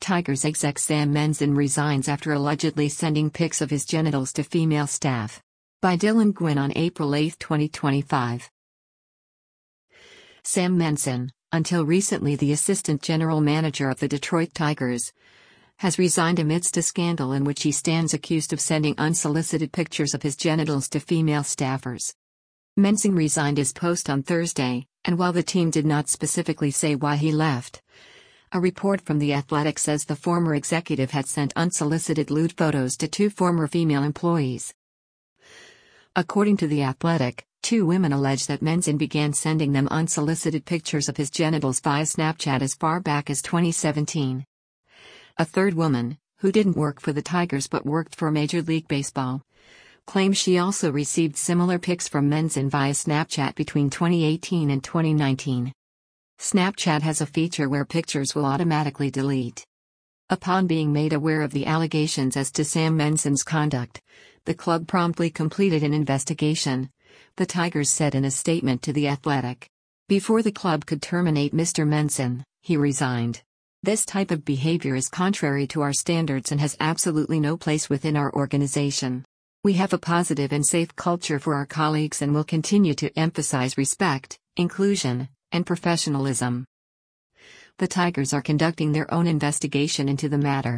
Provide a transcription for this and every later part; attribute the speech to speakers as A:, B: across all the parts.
A: Tigers exec Sam Menzin resigns after allegedly sending pics of his genitals to female staff. By Dylan Gwynn on April 8, 2025. Sam Menzin, until recently the assistant general manager of the Detroit Tigers, has resigned amidst a scandal in which he stands accused of sending unsolicited pictures of his genitals to female staffers. Menzin resigned his post on Thursday, and while the team did not specifically say why he left, a report from The Athletic says the former executive had sent unsolicited lewd photos to 2 former female employees. According to The Athletic, 2 women allege that Menzin began sending them unsolicited pictures of his genitals via Snapchat as far back as 2017. A third woman, who didn't work for the Tigers but worked for Major League Baseball, claims she also received similar pics from Menzin via Snapchat between 2018 and 2019. Snapchat has a feature where pictures will automatically delete. Upon being made aware of the allegations as to Sam Menzin's conduct, the club promptly completed an investigation, the Tigers said in a statement to The Athletic. Before the club could terminate Mr. Menzin, he resigned. This type of behavior is contrary to our standards and has absolutely no place within our organization. We have a positive and safe culture for our colleagues and will continue to emphasize respect, inclusion, and professionalism. The Tigers are conducting their own investigation into the matter.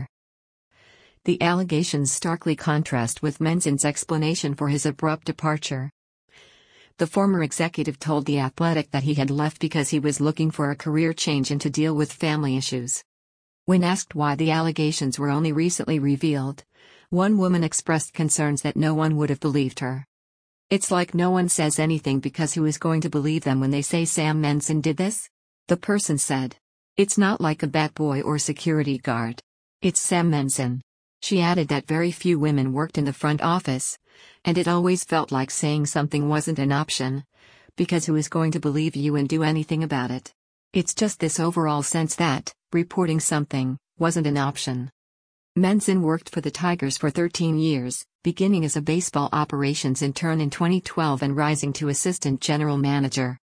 A: The allegations starkly contrast with Menzin's explanation for his abrupt departure. The former executive told The Athletic that he had left because he was looking for a career change and to deal with family issues. When asked why the allegations were only recently revealed, one woman expressed concerns that no one would have believed her. "It's like no one says anything because who is going to believe them when they say Sam Menzin did this?" the person said. "It's not like a bat boy or security guard. It's Sam Menzin." She added that very few women worked in the front office, and it always felt like saying something wasn't an option, because who is going to believe you and do anything about it? It's just this overall sense that reporting something wasn't an option. Menzin worked for the Tigers for 13 years, beginning as a baseball operations intern in 2012 and rising to assistant general manager.